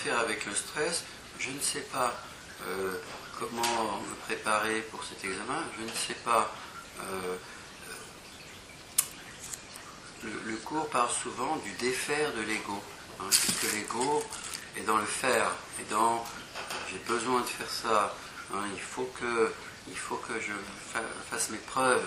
faire avec le stress? Je ne sais pas comment me préparer pour cet examen, je ne sais pas. Le cours parle souvent du défaire de l'ego, puisque l'ego est dans le faire, et dans j'ai besoin de faire ça, il faut que je fasse mes preuves.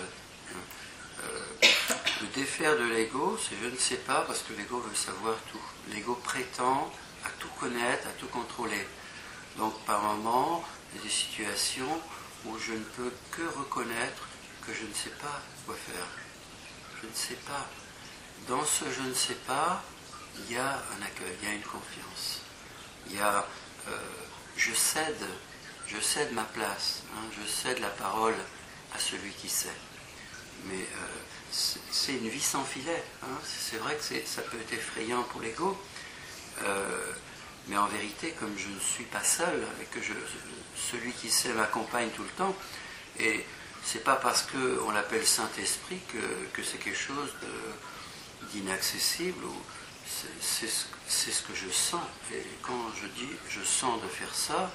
Le défaire de l'ego, c'est je ne sais pas, parce que l'ego veut savoir tout. L'ego prétend à tout connaître, à tout contrôler. Donc par moments, il y a des situations où je ne peux que reconnaître que je ne sais pas quoi faire. Je ne sais pas. Dans ce je ne sais pas, il y a un accueil, il y a une confiance. Il y a je cède ma place, je cède la parole à celui qui sait. Mais c'est une vie sans filet. C'est vrai que ça peut être effrayant pour l'ego, mais en vérité, comme je ne suis pas seul, et que celui qui sait m'accompagne tout le temps, et c'est pas parce qu'on l'appelle Saint-Esprit que c'est quelque chose d'inaccessible, ou c'est ce que je sens. Et quand je dis je sens de faire ça,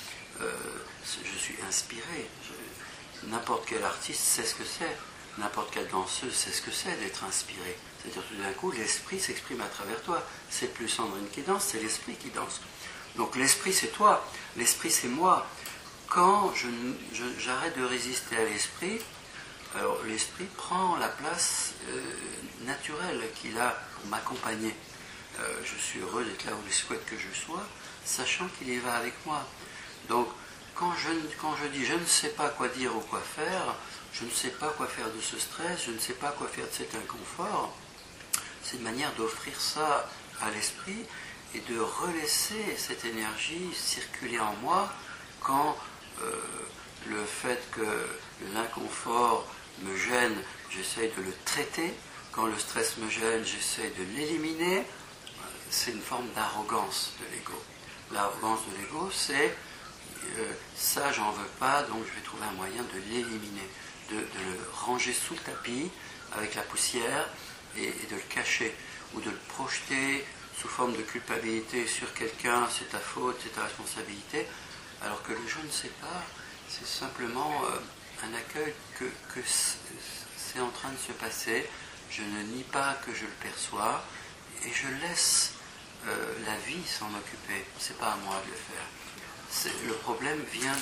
je suis inspiré. N'importe quel artiste sait ce que c'est. N'importe quelle danseuse sait ce que c'est d'être inspiré. C'est-à-dire tout d'un coup, l'esprit s'exprime à travers toi. C'est plus Sandrine qui danse, c'est l'esprit qui danse. Donc l'esprit c'est toi, l'esprit c'est moi. Quand j'arrête de résister à l'esprit, alors l'esprit prend la place naturelle qu'il a pour m'accompagner. Je suis heureux d'être là où il souhaite que je sois, sachant qu'il y va avec moi. Donc quand je dis je ne sais pas quoi dire ou quoi faire, je ne sais pas quoi faire de ce stress, je ne sais pas quoi faire de cet inconfort, c'est une manière d'offrir ça à l'esprit et de relaisser cette énergie circuler en moi quand le fait que l'inconfort me gêne, j'essaye de le traiter, quand le stress me gêne, j'essaye de l'éliminer. C'est une forme d'arrogance de l'ego. L'arrogance de l'ego, c'est ça j'en veux pas, donc je vais trouver un moyen de l'éliminer, de le ranger sous le tapis avec la poussière et de le cacher, ou de le projeter sous forme de culpabilité sur quelqu'un, c'est ta faute, c'est ta responsabilité, alors que le je ne sais pas, c'est simplement un accueil que c'est en train de se passer, je ne nie pas que je le perçois, et je laisse la vie s'en occuper, c'est pas à moi de le faire. Le problème vient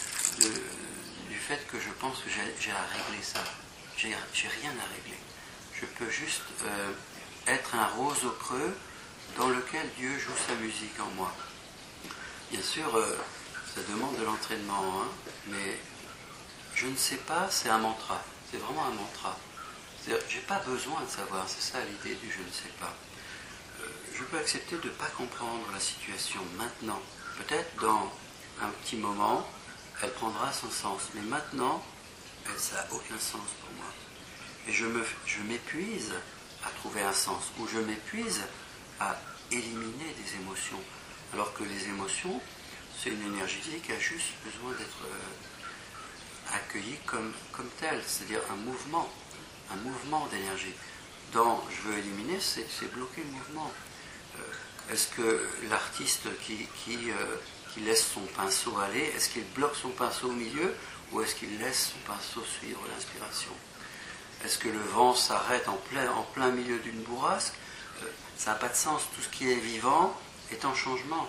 du fait que je pense que j'ai à régler ça. J'ai rien à régler. Je peux juste être un roseau creux dans lequel Dieu joue sa musique en moi. Bien sûr, ça demande de l'entraînement, mais je ne sais pas, c'est un mantra. C'est vraiment un mantra. C'est-à-dire, j'ai pas besoin de savoir, c'est ça l'idée du je ne sais pas. Je peux accepter de ne pas comprendre la situation maintenant. Peut-être dans un petit moment, elle prendra son sens. Mais maintenant, ça n'a aucun sens pour moi. Et je m'épuise à trouver un sens, ou je m'épuise à éliminer des émotions. Alors que les émotions, c'est une énergie qui a juste besoin d'être accueillie comme telle, c'est-à-dire un mouvement d'énergie. Dans je veux éliminer, c'est bloquer le mouvement. Est-ce que l'artiste qui laisse son pinceau aller, est-ce qu'il bloque son pinceau au milieu, ou est-ce qu'il laisse son pinceau suivre l'inspiration? Est-ce que le vent s'arrête en plein milieu d'une bourrasque? Ça n'a pas de sens. Tout ce qui est vivant est en changement.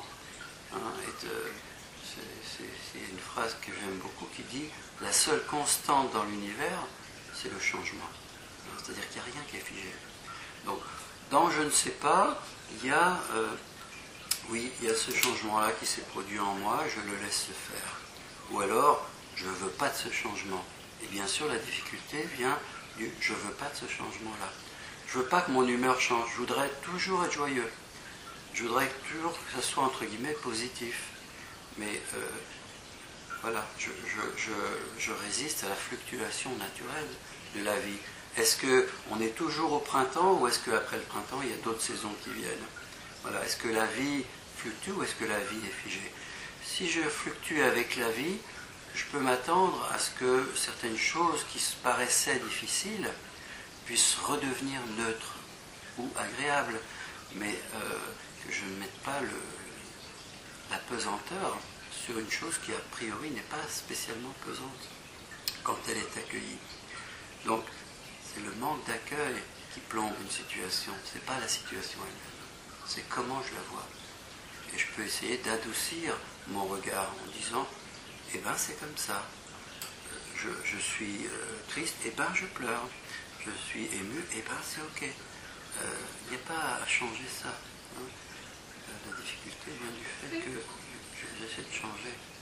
C'est une phrase que j'aime beaucoup qui dit « La seule constante dans l'univers, c'est le changement ». C'est-à-dire qu'il n'y a rien qui est figé. Donc, dans « je ne sais pas », il y a ce changement-là qui s'est produit en moi, je le laisse se faire. Ou alors, je ne veux pas de ce changement. Et bien sûr, la difficulté vient du « je ne veux pas de ce changement-là ». Je ne veux pas que mon humeur change, je voudrais toujours être joyeux. Je voudrais toujours que ça soit, entre guillemets, positif. Mais voilà, je résiste à la fluctuation naturelle de la vie. Est-ce qu'on est toujours au printemps, ou est-ce qu'après le printemps, il y a d'autres saisons qui viennent? Voilà. Est-ce que la vie fluctue, ou est-ce que la vie est figée? Si je fluctue avec la vie, je peux m'attendre à ce que certaines choses qui se paraissaient difficiles puissent redevenir neutres ou agréables, mais que je ne mette pas la pesanteur sur une chose qui a priori n'est pas spécialement pesante quand elle est accueillie. Donc c'est le manque d'accueil qui plombe une situation, c'est pas la situation elle-même, c'est comment je la vois. Et je peux essayer d'adoucir mon regard en disant, eh ben c'est comme ça, je suis triste, eh ben je pleure, je suis ému, eh ben c'est ok. Il n'y a pas à changer ça. Hein. La difficulté vient du fait que j'essaie de changer.